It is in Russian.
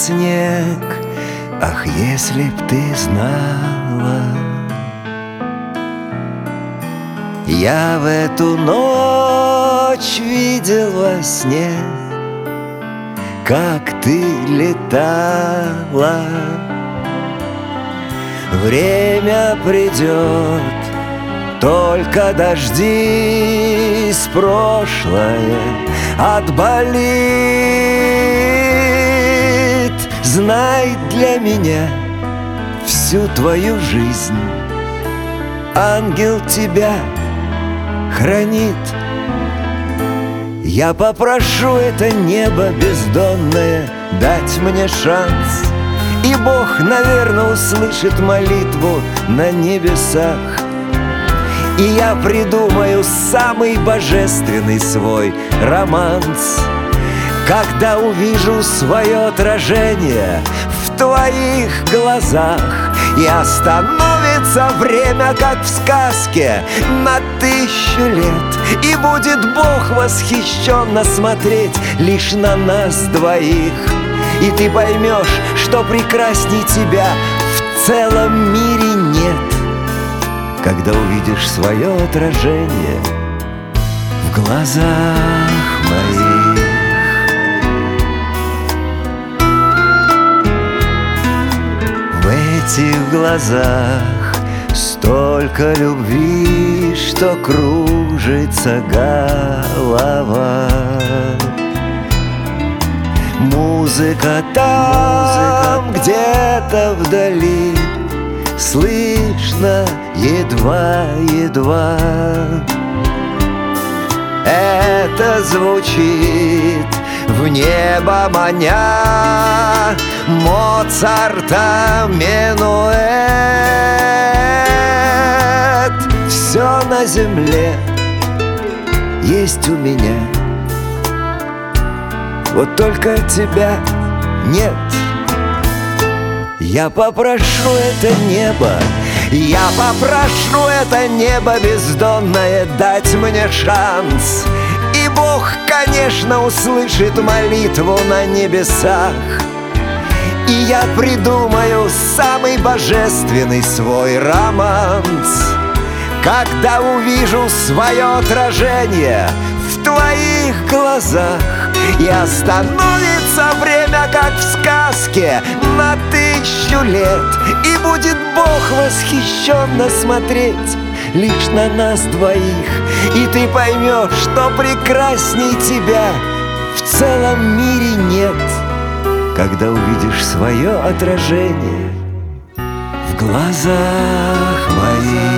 снег. Ах, если б ты знала, я в эту ночь видел во сне, как ты летала. Время придет, только дождись, прошлое отболит. Знай, для меня всю твою жизнь ангел тебя хранит. Я попрошу это небо бездонное дать мне шанс, и Бог, наверное, услышит молитву на небесах. И я придумаю самый божественный свой романс, когда увижу свое отражение в твоих глазах. И остановится время, как в сказке, на 1000 лет, и будет Бог восхищенно смотреть лишь на нас двоих. И ты поймешь, что прекрасней тебя в целом мире нет, когда увидишь свое отражение в глазах моих. В этих глазах столько любви, что кружится голова. Музыка там, где-то вдали, слышно едва-едва. Это звучит в небо маня Моцарта минуэт. Все на земле есть у меня, вот только тебя нет. Я попрошу это небо, я попрошу это небо бездонное дать мне шанс. И Бог, конечно, услышит молитву на небесах. И я придумаю самый божественный свой романс, когда увижу свое отражение в твоих глазах. И остановится время, как в сказке, на 1000 лет, и будет Бог восхищенно смотреть лишь на нас двоих. И ты поймешь, что прекрасней тебя в целом мире нет, когда увидишь свое отражение в глазах моих.